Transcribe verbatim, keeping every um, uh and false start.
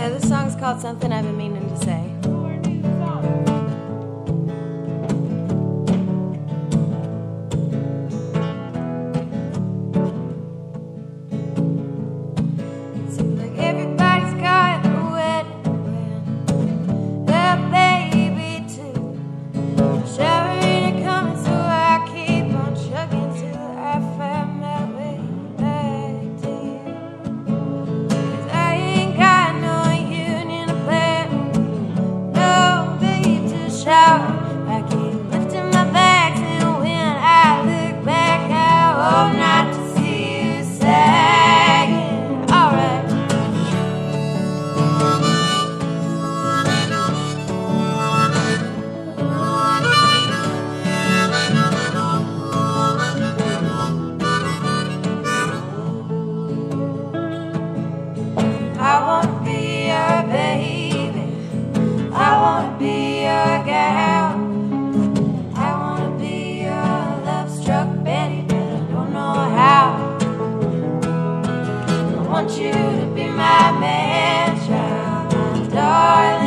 Yeah, this song's called Something I've Been Meaning to Say. Seems like everybody's got a wedding plan, a baby too. Shower ain't coming, so I keep on chugging till I find my way back to you. 'Cause I ain't got no union plan, no babe to shower. I keep lifting my bags, and when I look back, I hope not to see you sagging. Alright. I wanna be your baby, I wanna be your gal, I wanna be your love-struck Betty, but I don't know how. I want you to be my man child, my darling.